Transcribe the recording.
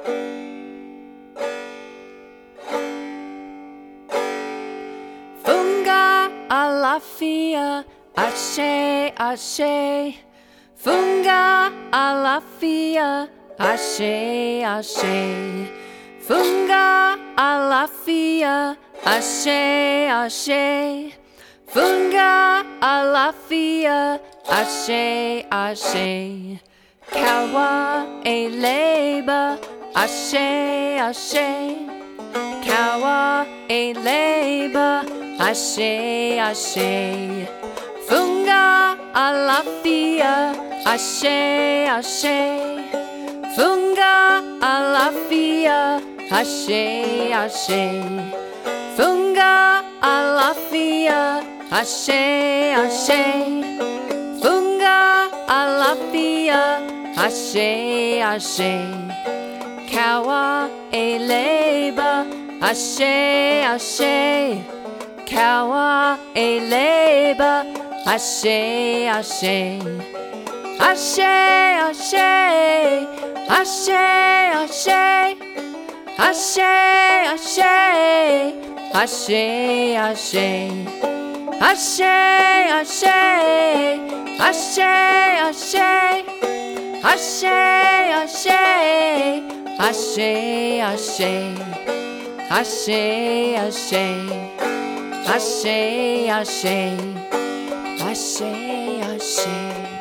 Funga alafia, ashe, ashe. Funga alafia, ashe, ashe. Funga alafia, ashe, ashe. Funga alafia, ashe, ashe. Kawa eleba, ashe, ashe. Kawa eleba, ashe, ashe. Funga alafia, ashe, ashe. Funga alafia, ashe, ashe. Funga alafia, ashe, ashe. Funga alafia, ashe, ashe. Kawa eleba, ashe, ashe. Kawa eleba, ashe, ashe. Ashe, ashe. Ashe, ashe. Ashe, ashe. Ashe, ashe. Ashe, ashe. Ashe, ashe. Ashe, ashe. Ashe, ashe. Ashe, ashe. Ashe, ashe. Ashe, ashe.